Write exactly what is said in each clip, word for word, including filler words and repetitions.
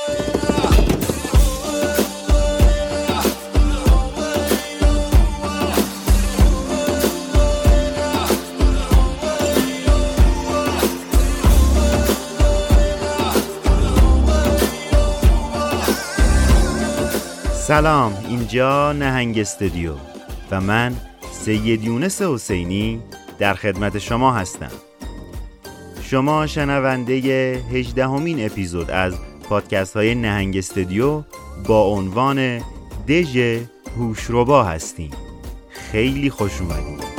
سلام، اینجا نهنگ استودیو و من سید یونس حسینی در خدمت شما هستم. شما شنونده هجدهمین اپیزود از پادکست های نهنگ استودیو با عنوان دژ هوشربا هستیم. خیلی خوش اومدید.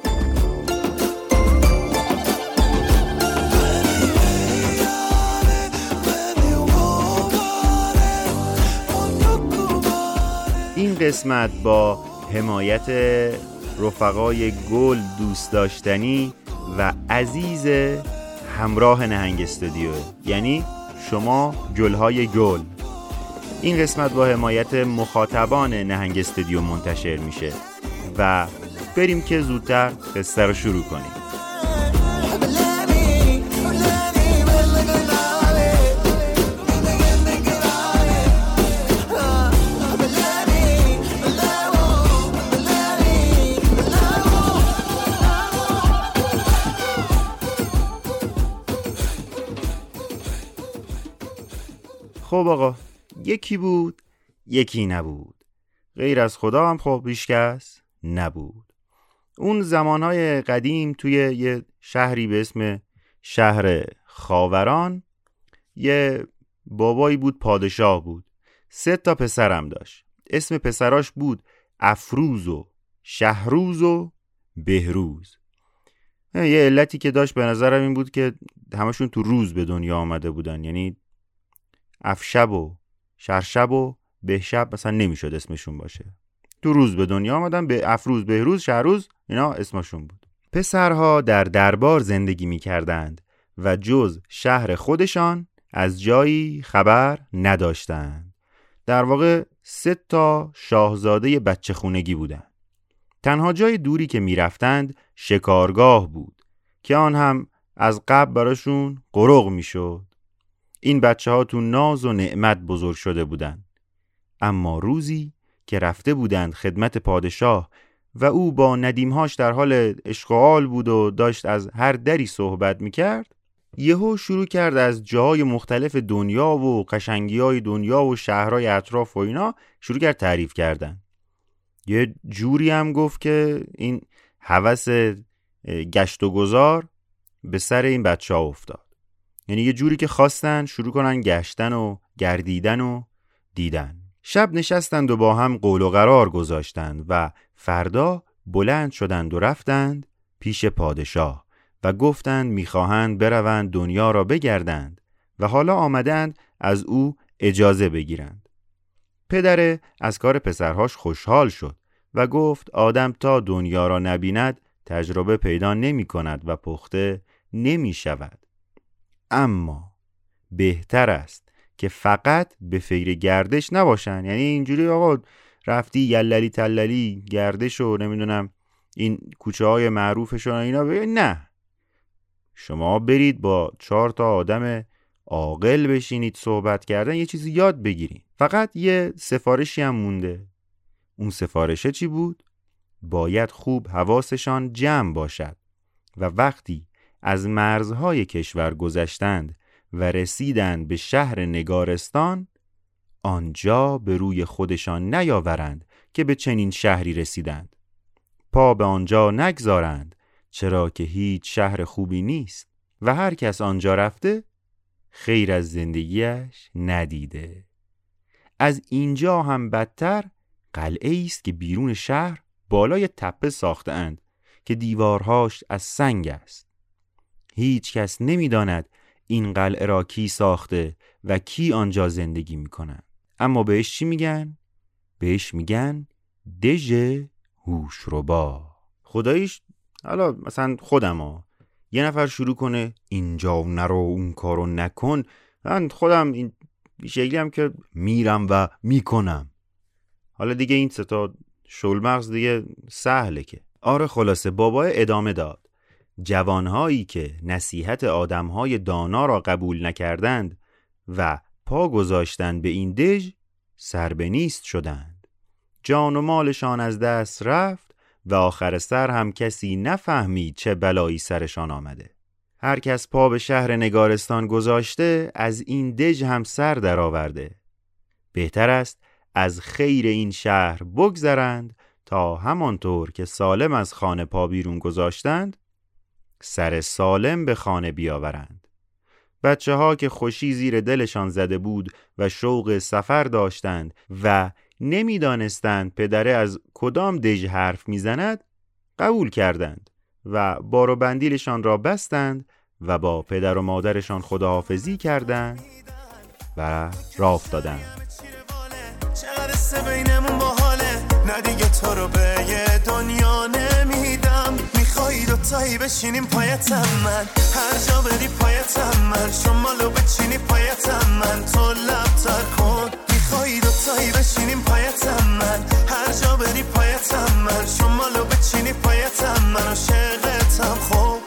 این قسمت با حمایت رفقای گل دوست داشتنی و عزیز همراه نهنگ استودیو، یعنی شما گلهای گل. این قسمت با حمایت مخاطبان نهنگ استودیو منتشر میشه و بریم که زودتر قصه رو شروع کنیم. خب آقا، یکی بود یکی نبود، غیر از خدا هم خب هیچ کس نبود. اون زمانهای قدیم توی یه شهری به اسم شهر خاوران یه بابایی بود، پادشاه بود، سه تا پسرم داشت. اسم پسراش بود افروز و شهروز و بهروز. یه علتی که داشت به نظرم این بود که همشون تو روز به دنیا آمده بودن، یعنی افشب و شرشب و بهشب مثلا نمیشد اسمشون باشه. تو روز به دنیا آمدن، به افروز، بهروز، شهروز اینا اسمشون بود. پسرها در دربار زندگی میکردند و جز شهر خودشان از جایی خبر نداشتند. در واقع سه تا شاهزاده بچه خونگی بودند. تنها جای دوری که میرفتند شکارگاه بود که آن هم از قبل براشون قرق میشد. این بچه ها تو ناز و نعمت بزرگ شده بودند. اما روزی که رفته بودند خدمت پادشاه و او با ندیمهاش در حال اشغال بود و داشت از هر دری صحبت میکرد، یهو شروع کرد از جاهای مختلف دنیا و قشنگی‌های دنیا و شهرهای اطراف و اینا شروع کرد تعریف کردن. یه جوری هم گفت که این هوس گشت و گذار به سر این بچه ها افتاد. یعنی یه جوری که خواستن شروع کنن گشتن و گردیدن و دیدن. شب نشستند و با هم قول و قرار گذاشتند و فردا بلند شدند و رفتند پیش پادشاه و گفتند میخواهند بروند دنیا را بگردند و حالا آمدند از او اجازه بگیرند. پدر از کار پسرهاش خوشحال شد و گفت آدم تا دنیا را نبیند تجربه پیدا نمی کند و پخته نمی شود. اما بهتر است که فقط به فکر گردش نباشن. یعنی اینجوری آقا رفتی یللی تللی گردش و نمیدونم این کوچه های معروفشون اینا ببین، نه، شما برید با چهار تا آدم عاقل بشینید صحبت کردن، یه چیزی یاد بگیرید. فقط یه سفارشی هم مونده. اون سفارشه چی بود؟ باید خوب حواسشان جمع باشد و وقتی از مرزهای کشور گذشتند و رسیدند به شهر نگارستان، آنجا به روی خودشان نیاورند که به چنین شهری رسیدند. پا به آنجا نگذارند، چرا که هیچ شهر خوبی نیست و هر کس آنجا رفته خیر از زندگیش ندیده. از اینجا هم بدتر قلعه است که بیرون شهر بالای تپه ساخته اند که دیوارهاش از سنگ است. هیچ کس نمی‌داند این قلعه را کی ساخته و کی آنجا زندگی می‌کند. اما بهش چی میگن؟ بهش میگن دژ هوشربا. خداییش حالا مثلا خودم ها یه نفر شروع کنه اینجا نرو اون کارو نکن، من خودم این شکلی هم که میرم و میکنم. حالا دیگه این سه تا شلمغز دیگه سهله که. آره خلاصه بابا ادامه داد. جوانهایی که نصیحت آدمهای دانا را قبول نکردند و پا گذاشتند به این دژ سر به نیست شدند. جان و مالشان از دست رفت و آخر سر هم کسی نفهمید چه بلایی سرشان آمده. هر کس پا به شهر نگارستان گذاشته از این دژ هم سر در آورده. بهتر است از خیر این شهر بگذرند تا همانطور که سالم از خانه پا بیرون گذاشتند سر سالم به خانه بیاورند. بچه ها که خوشی زیر دلشان زده بود و شوق سفر داشتند و نمیدانستند پدره از کدام دژ حرف میزند قبول کردند و بار و بندیلشان را بستند و با پدر و مادرشان خداحافظی کردند و راه افتادند. نه دیگه تو رو به یه دنیا نمیدم، میخوایی دوتایی بشینیم پایتم من، هر جا بری پایتم من، شمالو بچینی پایتم من، تو لبتر کن. میخوایی دوتایی بشینیم پایتم من، هر جا بری پایتم من، شمالو بچینی پایتم من، عاشقتم. خب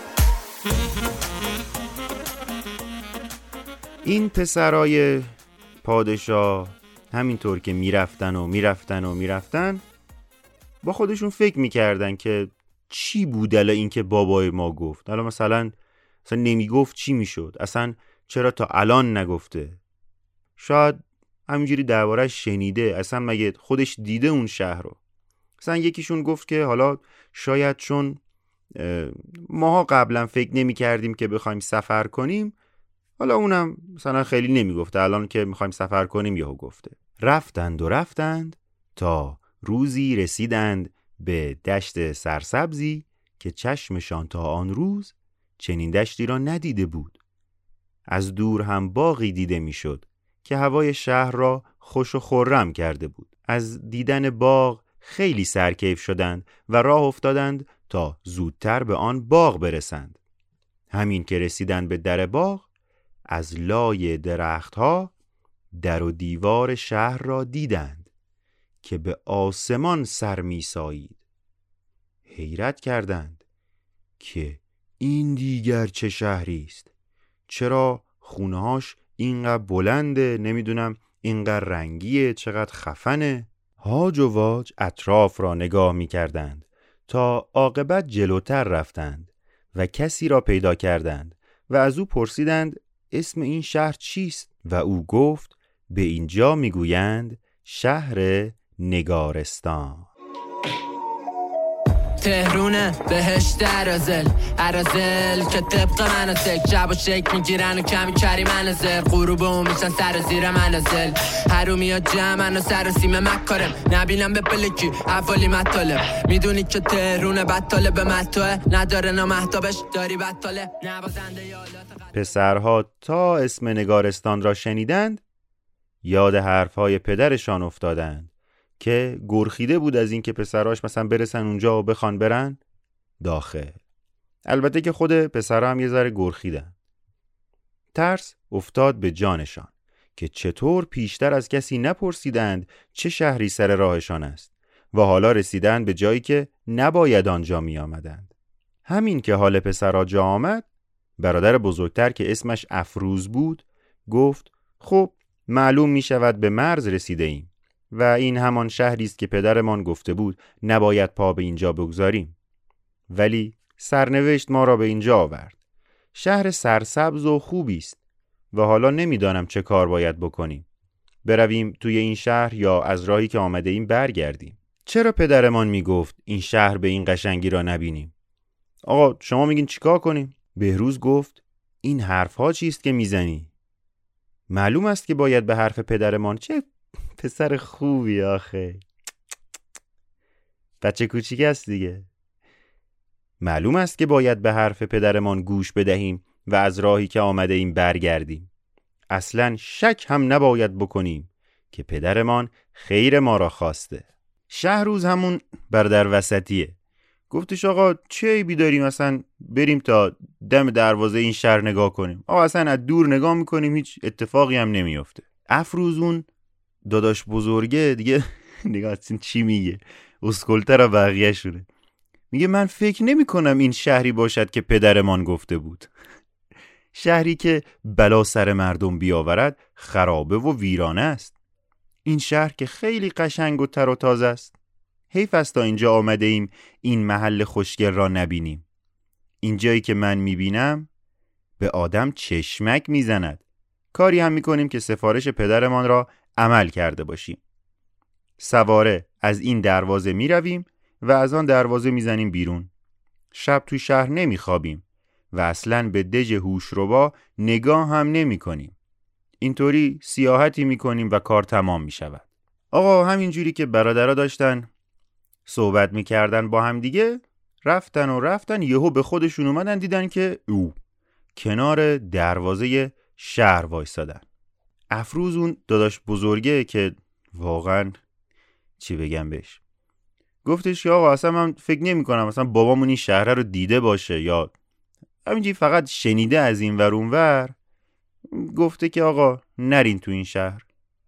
این پسرای پادشاه همینطور که میرفتن و میرفتن و میرفتن با خودشون فکر میکردن که چی بود الان این که بابای ما گفت، الان مثلا مثلا نمیگفت چی میشد، اصلا چرا تا الان نگفته، شاید همینجوری درباره‌اش شنیده، اصلا مگه خودش دیده اون شهر رو. مثلا یکیشون گفت که حالا شاید چون ماها قبلا فکر نمی کردیم که بخوایم سفر کنیم، حالا اونم مثلا خیلی نمیگفته، الان که میخوایم سفر کنیم یهو گفته. رفتند و رفتند تا روزی رسیدند به دشت سرسبزی که چشمشان تا آن روز چنین دشتی را ندیده بود. از دور هم باغی دیده میشد که هوای شهر را خوش و خرم کرده بود. از دیدن باغ خیلی سرکیف شدند و راه افتادند تا زودتر به آن باغ برسند. همین که رسیدند به در باغ، از لای درختها در و دیوار شهر را دیدند که به آسمان سر می سایید. حیرت کردند که این دیگر چه شهری است؟ چرا خونهاش اینقدر بلنده، نمیدونم اینقدر رنگیه، چقدر خفنه. هاج و واج اطراف را نگاه می کردند تا عاقبت جلوتر رفتند و کسی را پیدا کردند و از او پرسیدند اسم این شهر چیست؟ و او گفت به اینجا میگویند شهر نگارستان. تهرونه بهشت عرازل عرازل که طبق منازل جب و شک میگیرن و کمی کری منازل غروب و میشن سر و زیر منازل هرومی ها جمعن و سر و سیم مکارم نبینم به پلکی حوالی مطالب میدونی که تهرونه بطاله به مطاله نداره نامحتابش داری بطاله نوازنده یالات. پسرها تا اسم نگارستان را شنیدند یاد حرفهای پدرشان افتادند که گرخیده بود از این که پسراش مثلا برسن اونجا و بخوان برن داخل. البته که خود پسرها هم یه ذره گرخیدن. ترس افتاد به جانشان که چطور پیشتر از کسی نپرسیدند چه شهری سر راهشان است و حالا رسیدند به جایی که نباید آنجا می آمدند. همین که حال پسرها جا آمد، برادر بزرگتر که اسمش افروز بود گفت خب معلوم می شود به مرز رسیده ایم و این همان شهری است که پدرمان گفته بود نباید پا به اینجا بگذاریم. ولی سرنوشت ما را به اینجا آورد. شهر سرسبز و خوبی است و حالا نمیدانم چه کار باید بکنیم. برویم توی این شهر یا از راهی که آمده ایم برگردیم. چرا پدرمان میگفت این شهر به این قشنگی را نبینیم؟ آقا شما میگین چیکار کنیم؟ بهروز گفت این حرفها چیست که میزنی؟ معلوم است که باید به حرف پدرمان. چه پسر خوبی آخه، بچه کوچیک است دیگه. معلوم است که باید به حرف پدرمان گوش بدهیم و از راهی که آمده ایم برگردیم. اصلاً شک هم نباید بکنیم که پدرمان خیر ما را خواسته. شهروز همون برادر وسطیه. گفتش آقا چه عیبی داریم اصلا بریم تا دم دروازه این شهر نگاه کنیم؟ آقا اصلا از دور نگاه میکنیم هیچ اتفاقی هم نمیفته. افروزون داداش بزرگه دیگه نگاه چی میگه، اسکلتر بقیه شده، میگه من فکر نمی کنم این شهری باشد که پدرمان گفته بود. شهری که بلا سر مردم بیاورد خرابه و ویرانه است. این شهر که خیلی قشنگ و تر و تازه است. حیف است تا اینجا آمده ایم این محل خوشگل را نبینیم. این جایی که من میبینم به آدم چشمک میزند. کاری هم میکنیم که سفارش پدرمان را عمل کرده باشیم. سواره از این دروازه میرویم و از آن دروازه میزنیم بیرون. شب تو شهر نمیخوابیم و اصلاً به دژ هوشربا نگاه هم نمی کنیم. اینطوری سیاحتی میکنیم و کار تمام میشود. آقا همینجوری که برادرها داشتن صحبت میکردن با هم دیگه، رفتن و رفتن یهو به خودشون اومدن دیدن که او کنار دروازه شهر وایسادن. افروز اون داداش بزرگه که واقعا چی بگم بهش، گفتش که آقا اصلا من فکر نمی کنم اصلا بابامون این شهر رو دیده باشه یا همینجوری فقط شنیده از این ور اون ور. گفته که آقا نرین تو این شهر،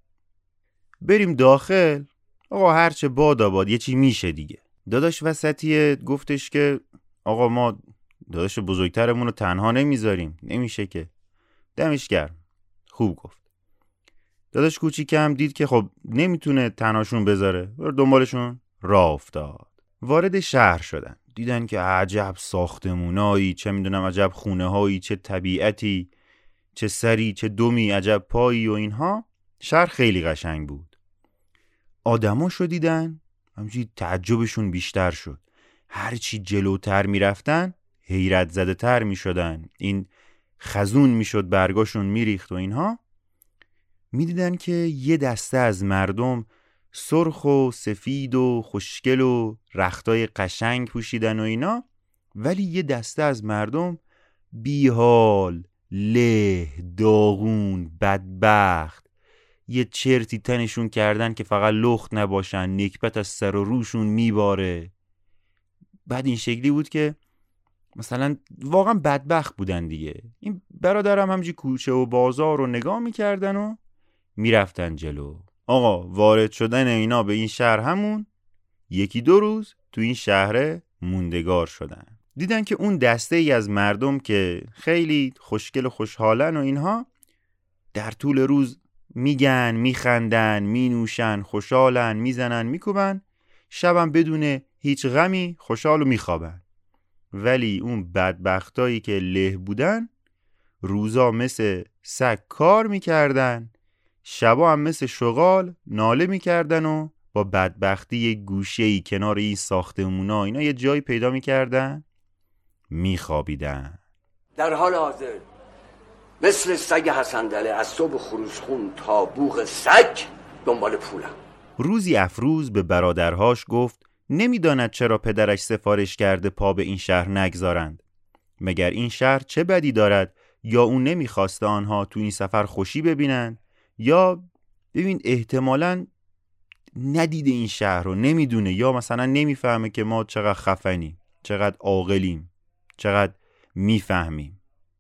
بریم داخل، آقا هرچه باد آباد یه چی میشه دیگه. داداش وسطیه گفتش که آقا ما داداش بزرگترمون رو تنها نمیذاریم، نمیشه که. دمش گرم، خوب گفت. داداش کوچیکم دید که خب نمیتونه تنهاشون بذاره، دنبالشون راه افتاد. وارد شهر شدن، دیدن که عجب ساختمونایی، چه میدونم عجب خونه هایی، چه طبیعتی، چه سری، چه دمی، عجب پایی و اینها. شهر خیلی قشنگ بود. آدماشو دیدن، همچنین تعجبشون بیشتر شد. هرچی جلوتر میرفتن حیرت زده تر میشدن. این خزون میشد، برگاشون میریخت و اینها. میدیدن که یه دسته از مردم سرخ و سفید و خوشگل و رختای قشنگ پوشیدن و اینا، ولی یه دسته از مردم بیحال، له، داغون، بدبخت، یه چرتی تنشون کردن که فقط لخت نباشن، نکبت از سر و روشون میباره. بعد این شکلی بود که مثلا واقعا بدبخت بودن دیگه. این برادرم همجی کوچه و بازار رو نگاه میکردن و میرفتن جلو. آقا وارد شدن اینا به این شهر همون یکی دو روز تو این شهر موندگار شدن. دیدن که اون دسته ای از مردم که خیلی خوشگل و خوشحالن و اینها، در طول روز میگن، میخندن، مینوشن، خوشحالن، میزنن، میکوبن، شبم بدون هیچ غمی خوشحال و میخوابن. ولی اون بدبختایی که له بودن روزا مثل سگ کار میکردن، شبا هم مثل شغال ناله میکردن و با بدبختی یه گوشه‌ای کنار این ساختمونا اینا یه جایی پیدا میکردن میخوابیدن. در حال حاضر مثل سگ حسندله از صبح خروسخون تا بوق سگ دنبال پولم. روزی افروز به برادرهاش گفت نمیداند چرا پدرش سفارش کرده پا به این شهر نگذارند. مگر این شهر چه بدی دارد؟ یا اون نمیخواسته آنها تو این سفر خوشی ببینن، یا ببین احتمالاً ندیده این شهر رو، نمیدونه، یا مثلا نمیفهمه که ما چقدر خفنیم، چقدر عاقلیم، چقدر میفهمیم.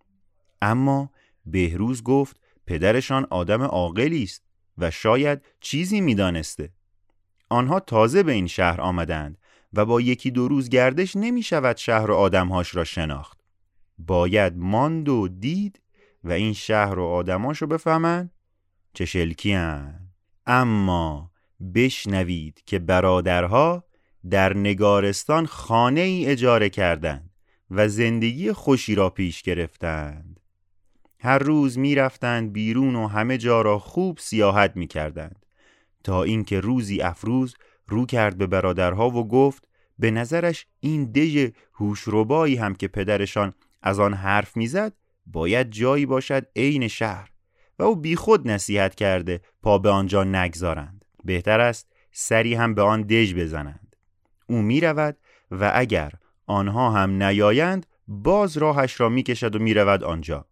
اما بهروز گفت پدرشان آدم عاقلی است و شاید چیزی میدانسته. آنها تازه به این شهر آمدند و با یکی دو روز گردش نمی شود شهر و آدمهاش را شناخت. باید ماند و دید و این شهر و آدمهاش رو بفهمن چه شلکی‌ان. اما بشنوید که برادرها در نگارستان خانه ای اجاره کردند و زندگی خوشی را پیش گرفتند. هر روز می رفتند بیرون و همه جا را خوب سیاحت می کردند، تا اینکه روزی افروز رو کرد به برادرها و گفت به نظرش این دژ هوشربایی هم که پدرشان از آن حرف می زد باید جایی باشد عین شهر و او بی خود نصیحت کرده پا به آنجا نگذارند. بهتر است سری هم به آن دژ بزنند. او می رود و اگر آنها هم نیایند باز راهش را می کشد و می رود آنجا.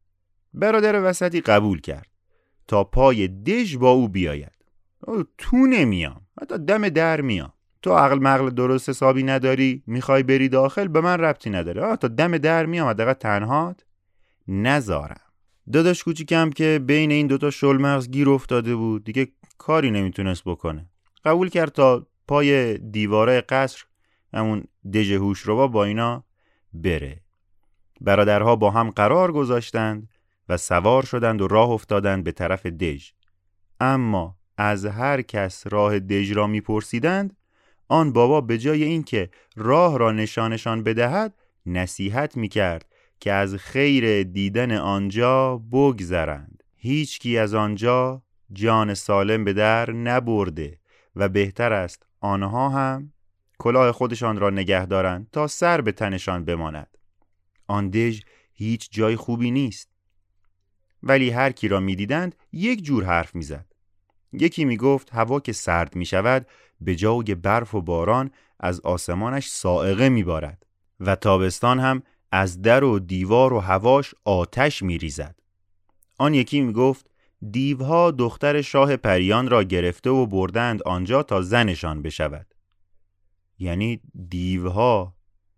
برادر وسطی قبول کرد تا پای دژ با او بیاید. او تو نمیام، حتی دم در میام. تو عقل مغل درست حسابی نداری، میخوای بری داخل، به من ربطی نداره. آه تا دم در میام، حداقل تنهات نذارم. داداش کوچیکم که بین این دوتا شلمغز گیر افتاده بود، دیگه کاری نمیتونست بکنه. قبول کرد تا پای دیواره قصر، همون دژ هوشربا، با اینا بره. برادرها با هم قرار گذاشتند و سوار شدند و راه افتادند به طرف دژ. اما از هر کس راه دژ را می‌پرسیدند، آن بابا به جای اینکه راه را نشانشان بدهد، نصیحت می‌کرد که از خیر دیدن آنجا بگذرند. هیچ کی از آنجا جان سالم به در نبرده و بهتر است آنها هم کلاه خودشان را نگه دارند تا سر به تنشان بماند. آن دژ هیچ جای خوبی نیست. ولی هر کی را می دیدند یک جور حرف می زد. یکی می گفت هوا که سرد می شود به جای برف و باران از آسمانش صاعقه می بارد و تابستان هم از در و دیوار و هواش آتش می ریزد. آن یکی می گفت دیوها دختر شاه پریان را گرفته و بردند آنجا تا زنشان بشود. یعنی دیوها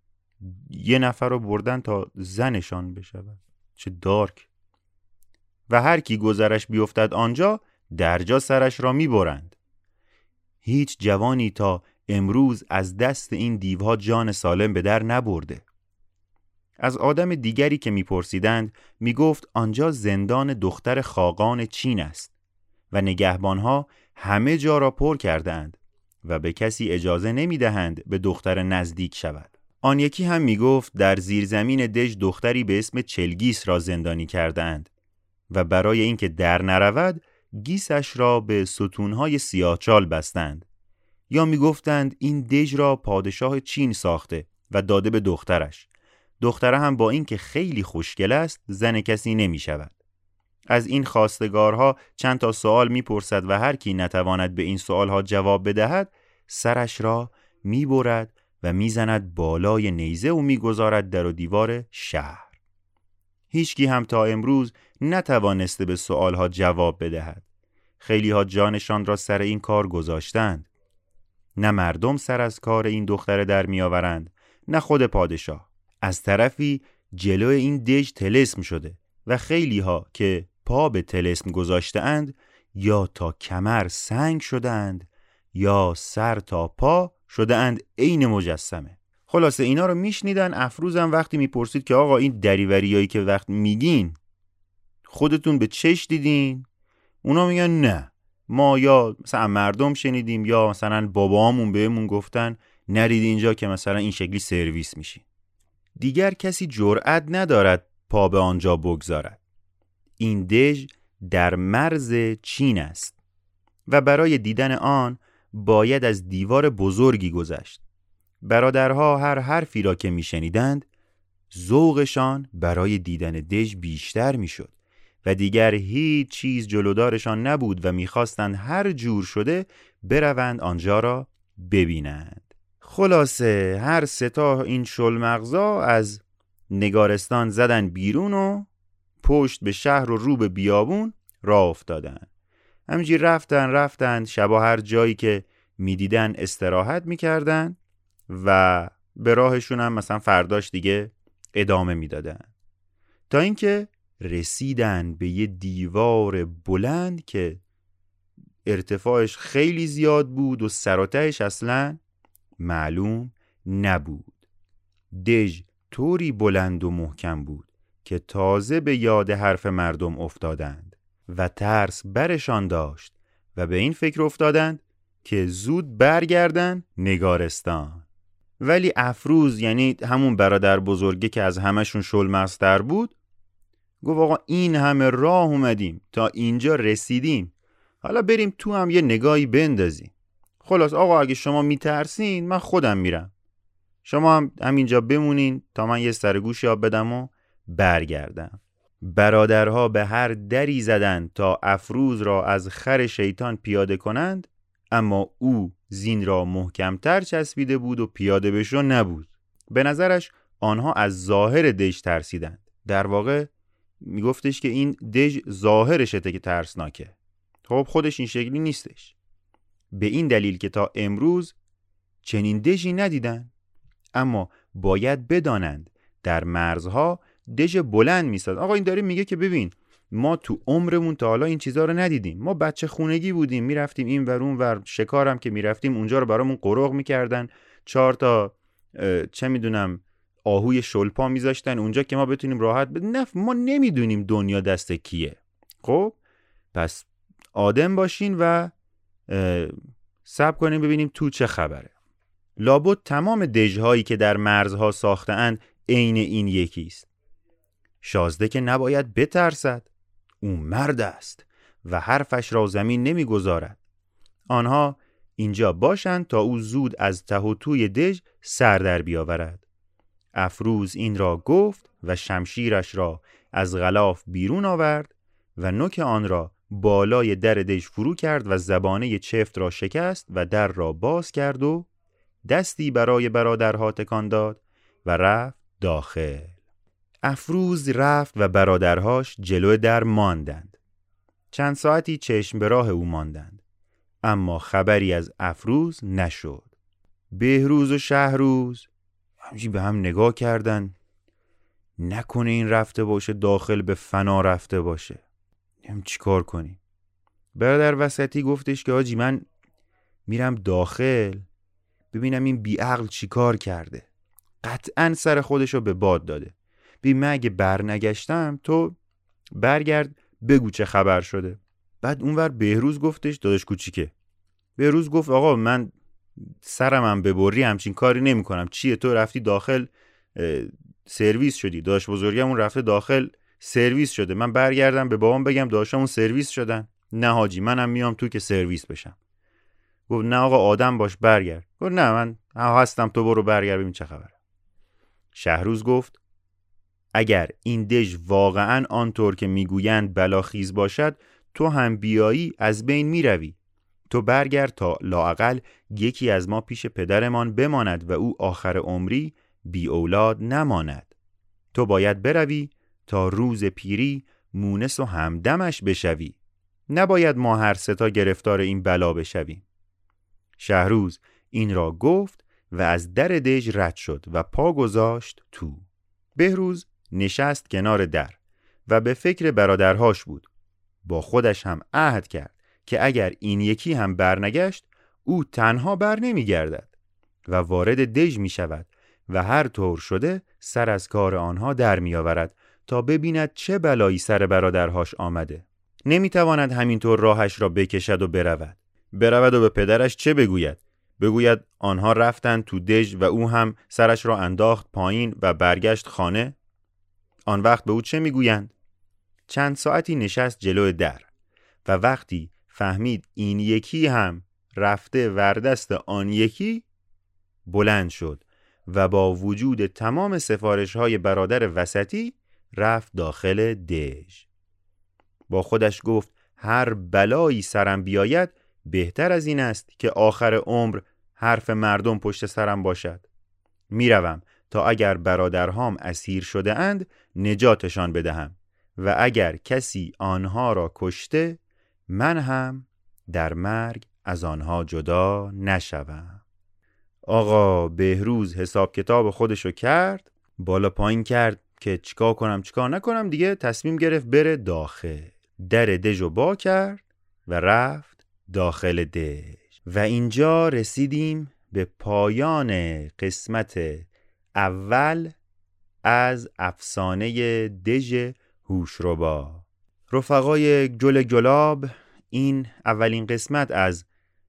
یه نفر رو بردن تا زنشان بشود. چه دارک. و هر کی گذرش بیفتد آنجا درجا سرش را می برند. هیچ جوانی تا امروز از دست این دیوها جان سالم به در نبرده. از آدم دیگری که می پرسیدند می گفت آنجا زندان دختر خاقان چین است و نگهبانها همه جا را پر کردند و به کسی اجازه نمی دهند به دختر نزدیک شود. آن یکی هم می گفت در زیرزمین دژ دختری به اسم چلگیس را زندانی کردند و برای اینکه در نرود گیسش را به ستونهای سیاهچال بستند. یا می گفتند این دژ را پادشاه چین ساخته و داده به دخترش. دختره هم با اینکه خیلی خوشگل است زن کسی نمی شود. از این خواستگارها چند تا سوال می پرسد و هر کی نتواند به این سوالها جواب بدهد سرش را می برد و می زند بالای نیزه و می گذارد در و دیوار شهر. هیچ کی هم تا امروز نتوانسته به سوالها جواب بدهد. خیلی ها جانشان را سر این کار گذاشتند. نه مردم سر از کار این دختر در می آورند نه خود پادشاه. از طرفی جلوی این دژ طلسم شده و خیلی ها که پا به طلسم گذاشته اند یا تا کمر سنگ شده اند یا سر تا پا شده اند عین مجسمه. خلاصه اینا رو میشنیدن. افروزم وقتی میپرسید که آقا این دریوریایی که وقت میگین خودتون به چش دیدین؟ اونا میگن نه، ما یا مثلا مردم شنیدیم یا مثلا بابامون بهمون گفتن نرید اینجا که مثلا این شکلی سرویس میشی. دیگر کسی جرأت ندارد پا به آنجا بگذارد. این دژ در مرز چین است و برای دیدن آن باید از دیوار بزرگی گذشت. برادرها هر حرفی را که میشنیدند ذوقشان برای دیدن دژ بیشتر میشد و دیگر هیچ چیز جلودارشان نبود و میخواستند هر جور شده بروند آنجا را ببینند. خلاصه هر سه تا این شلمغزا از نگارستان زدن بیرون و پشت به شهر و رو به بیابون راه افتادن. همینجوری رفتن رفتن شبا هر جایی که میدیدن استراحت میکردن و به راهشون هم مثلا فرداش دیگه ادامه میدادن تا اینکه رسیدن به یه دیوار بلند که ارتفاعش خیلی زیاد بود و سر و تهش اصلاً معلوم نبود. دژ طوری بلند و محکم بود که تازه به یاد حرف مردم افتادند و ترس برشان داشت و به این فکر افتادند که زود برگردن نگارستان. ولی افروز، یعنی همون برادر بزرگه که از همشون شلمغزتر بود، گفت آقا این همه راه اومدیم تا اینجا رسیدیم، حالا بریم تو هم یه نگاهی بندازیم. خلاص آقا اگه شما میترسین من خودم میرم، شما هم همینجا بمونین تا من یه سرگوشی آب بدم و برگردم. برادرها به هر دری زدند تا افروز را از خر شیطان پیاده کنند، اما او زین را محکمتر چسبیده بود و پیاده بشو نبود. به نظرش آنها از ظاهر دژ ترسیدند. در واقع میگفتش که این دژ ظاهرشته که ترسناکه. خب خودش این شکلی نیستش. به این دلیل که تا امروز چنین دژی ندیدن، اما باید بدانند در مرزها دژ بلند میساد. آقا این داره میگه که ببین ما تو عمرمون تا حالا این چیزا رو ندیدیم. ما بچه خونگی بودیم، میرفتیم این ور اون ور، شکارم که میرفتیم اونجا رو برامون قرق میکردن، چهار تا چه میدونم آهوی شلپا میذاشتن اونجا که ما بتونیم راحت ب... نه ما نمیدونیم دنیا دست کیه. خب پس آدم باشین و صبر کنیم ببینیم تو چه خبره. لابد تمام دژهایی که در مرزها ساخته اند عین این یکی است. شازده که نباید بترسد، او مرد است و حرفش را زمین نمیگذارد. آنها اینجا باشند تا او زود از ته و توی دژ سر در بیاورد. افروز این را گفت و شمشیرش را از غلاف بیرون آورد و نوک آن را بالای در دژ فرو کرد و زبانه چفت را شکست و در را باز کرد و دستی برای برادرها تکان داد و رفت داخل. افروز رفت و برادرهاش جلو در ماندند. چند ساعتی چشم به راه او ماندند، اما خبری از افروز نشد. بهروز و شهروز همچین به هم نگاه کردن، نکنه این رفته باشه داخل به فنا رفته باشه، نمیم چی کار کنیم. برادر وسطی گفتش که آجی من میرم داخل ببینم این بیعقل چی کار کرده، قطعاً سر خودشو به باد داده. بی من اگه بر نگشتم تو برگرد بگو چه خبر شده. بعد اونور بهروز گفتش داداش کوچیکه. بهروز گفت آقا من سرمم ببری همچین کاری نمی کنم. چیه تو رفتی داخل سرویس شدی، داداش بزرگمون رفته داخل سرویس شده، من برگردم به بابام بگم داداشمون سرویس شدن؟ نه حاجی منم میام تو که سرویس بشم. گفت نه آقا آدم باش برگرد. گفت نه من هستم تو برو برگرد ببین چه خبره. شهروز گفت اگر این دژ واقعاً آنطور که میگویند بلاخیز باشد تو هم بیایی از بین میروی. تو برگرد تا لااقل یکی از ما پیش پدرمان بماند و او آخر عمری بی اولاد نماند. تو باید بروی تا روز پیری مونس و همدمش بشوی. نباید ما هر ستا گرفتار این بلا بشویم. شهروز این را گفت و از در دژ رد شد و پا گذاشت تو. بهروز نشست کنار در و به فکر برادرهاش بود. با خودش هم عهد کرد که اگر این یکی هم برنگشت او تنها بر نمی گردد و وارد دژ می شود و هر طور شده سر از کار آنها در می آورد تا ببیند چه بلایی سر برادرهاش آمده. نمی تواند همینطور راهش را بکشد و برود. برود و به پدرش چه بگوید؟ بگوید آنها رفتند تو دژ و او هم سرش را انداخت پایین و برگشت خانه؟ آن وقت به او چه میگویند؟ چند ساعتی نشست جلو در و وقتی فهمید این یکی هم رفته وردست آن یکی، بلند شد و با وجود تمام سفارش‌های برادر وسطی رفت داخل دژ. با خودش گفت هر بلایی سرم بیاید بهتر از این است که آخر عمر حرف مردم پشت سرم باشد. میروم تا اگر برادرهام اسیر شده اند نجاتشان بدهم و اگر کسی آنها را کشته من هم در مرگ از آنها جدا نشوم. آقا بهروز حساب کتاب خودشو کرد، بالا پایین کرد که چیکار کنم چیکار نکنم، دیگه تصمیم گرفت بره داخل. در دژو با کرد و رفت داخل دژ. و اینجا رسیدیم به پایان قسمت اول از افسانه دژ هوشربا. رفقای گل گلاب، این اولین قسمت از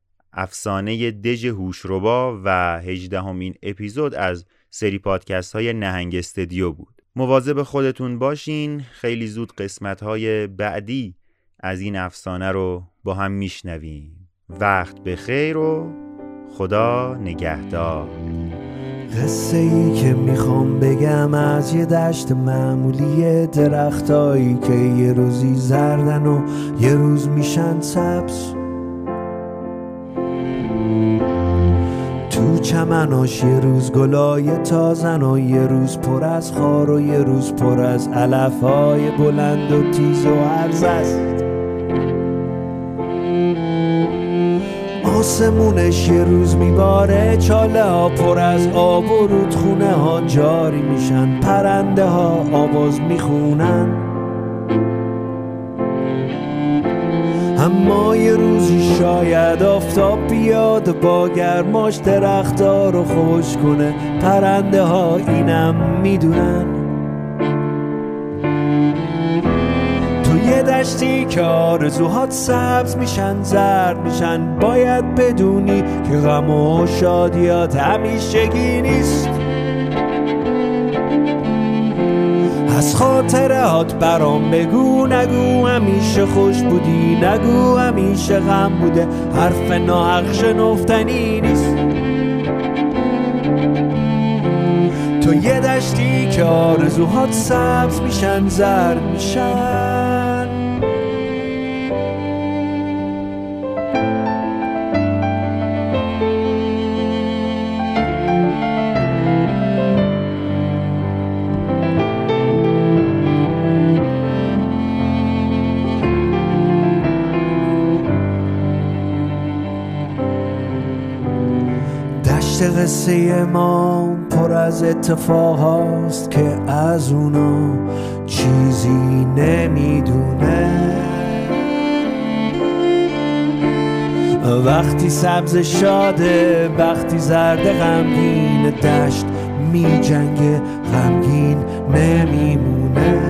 افسانه دژ هوشربا و هجدهمین اپیزود از سری پادکست های نهنگ استدیو بود. مواظب خودتون باشین، خیلی زود قسمت های بعدی از این افسانه رو با هم میشنویم. وقت بخیر و خدا نگهدار. قصه ای که میخوام بگم از یه دشت معمولی، درختایی که یه روزی زردن و یه روز میشن سبز. تو چمناش یه روز گلای تازن و یه روز پر از خار و یه روز پر از علفهای بلند و تیز و عرض است. آسمونش یه روز میباره، چاله ها پر از آب و رودخونه ها جاری میشن، پرنده ها آواز میخونن. اما یه روزی شاید آفتاب بیاد با گرماش درخت‌ها رو خوش کنه. پرنده ها اینم میدونن تو یه دشتی که آرزوهات سبز میشن زرد میشن، باید بدونی که غم و شادیات همیشگی نیست. از خاطرات برام بگو، نگو همیشه خوش بودی، نگو همیشه غم بوده، حرف ناحق شنفتنی نیست. تو یه دشتی که آرزوهات سبز میشن زرد میشن. قصه ما پر از اتفاق هاست که از اونا چیزی نمیدونه. وقتی سبز شاده، وقتی زرد غمگین، دشت می جنگه غمگین نمیمونه،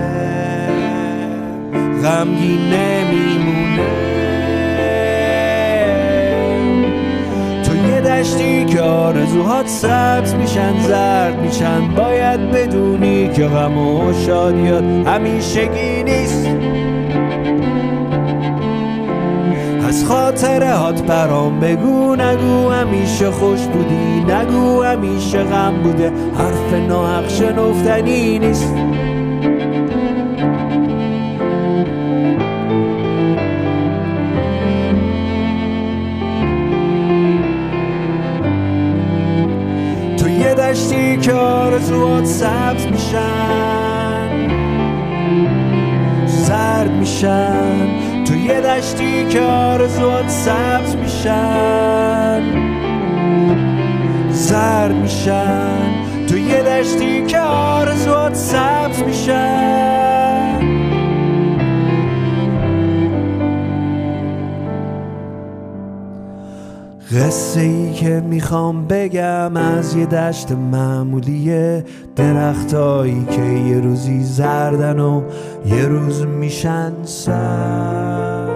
غمگین نمیمونه. دشتی که آرزوهات سبز میشن زرد میشن، باید بدونی که غم و شادیات همیشگی نیست. از خاطرات برام بگو، نگو همیشه خوش بودی، نگو همیشه غم بوده، حرف ناحق شنفتنی نیست. دشتی که آرزوات سبز میشن زرد میشن، تو یه دشتی که آرزوات سبز میشن زرد میشن، تو یه دشتی که آرزوات سبز میشن. قصه ای که میخوام بگم از یه دشت معمولیه، درختایی که یه روزی زردن و یه روز میشن سبز.